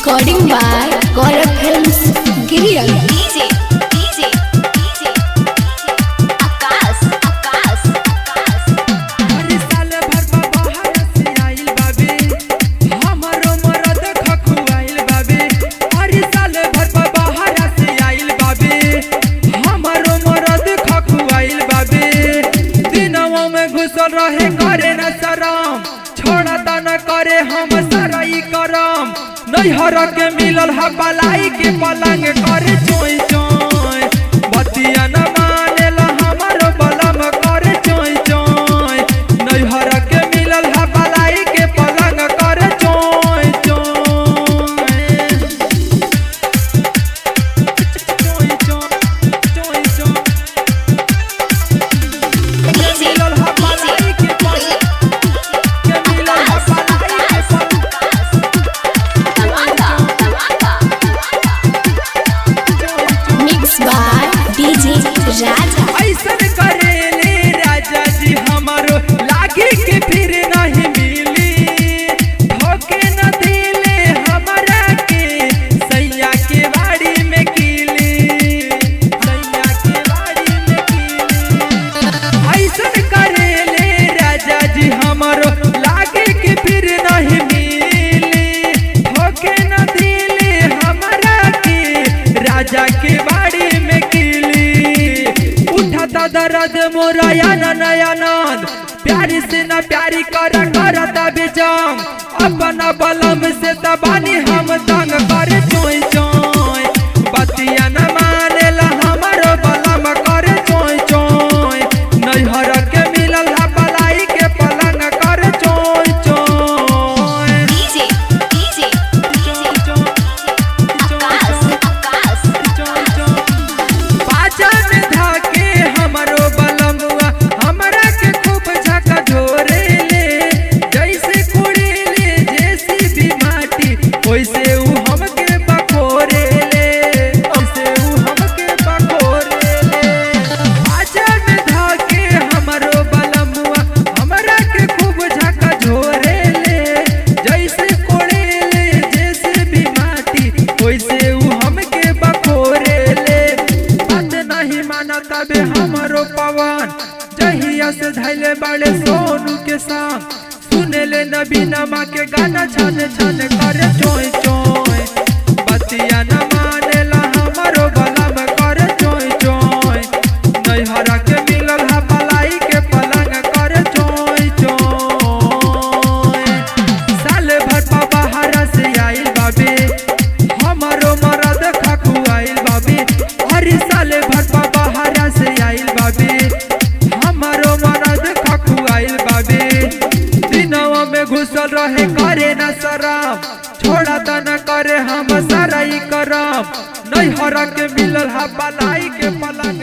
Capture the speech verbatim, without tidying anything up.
Recording by Gaurav Films, Giriran. D J, D J, D J, Akash, Akash, Akash. हर साल भर बाहर से आइल बाबे, हमारो मरद खखुआइल बाबे। हर साल भर बाहर से आइल बाबे, हमारो मरद खखुआइल बाबे। दिनवा में घुसल रहे करे न शरम, छोड़ा ता न करे हम सराई करम। नैहर के मिलल है बलाई के पलंग करे चोई चोई, बतिया न मानेला हमारो बलम करे चोई चोई। नैहर के मिलल है बलाई के पलंग करे चोई चोई चोई चोई चोई। D J, मिलल है बलाई के पलंग के मिलल है बलाई के पलंग। Mixed by D J Raja. ऐसन करेले राजा जी हमारो लागे के फिर नहीं मिली। धोखे न दिले हमारा के सैया के बाड़ी में कीली, सैया के बाड़ी में कीली। ऐसन करेले राजा जी हमारो लागे के फिर नहीं मिली। धोखे न दिले हमारा के राजा के बाड़ी में कीली। उठाता दर्द मोरा याना नया नंद, प्यारी से ना प्यारी कर करता बेजाम। अपना बलम से तबानी हम तंग करे चोई चोई, बतिया न मानेला हमारो बलम करे चोई चोई। नैहर के मिलल है बलाई के पलंग करे चोई चोई। D J, D J, D J, Akash, Akash. बाजा में धाके हमरो बलमुआ हमरा के खूब झका झोरे ले। जैसे कुड़ी ले जैसी भी माटी, वैसे ऊ हमके बखोरे ले, वैसे ऊ हमके बखोरे ले। बाजा में धाके हमरो बलमुआ हमरा के खूब झका झोरे ले। जैसे कुड़ी ले जैसे भी माटी, वैसे ऊ हमके बखोरे ले। बात नहीं माना तबे हमारो पवन, जहिया से धैले बड़े सोनू के संग। सुने ले नबी नमा के गाना छन छन करे चोई चोई, बतिया न मानेला हमारो बलम करे चोई चोई। नैहर के मिलल है बलाई के पलंग करे चोई चोई। साल भर बाहर से आइल बाबे, हमारो मरद खखुआइल बाबे। हर साल भर बाहर से आइल बाबे, हमारो मरद खखुआइल बाबे। दिनवा में घुसल रहे करे न शरम, छोड़ा ता न करे हम सराई करम। नैहर के मिलल है बलाई के पलंग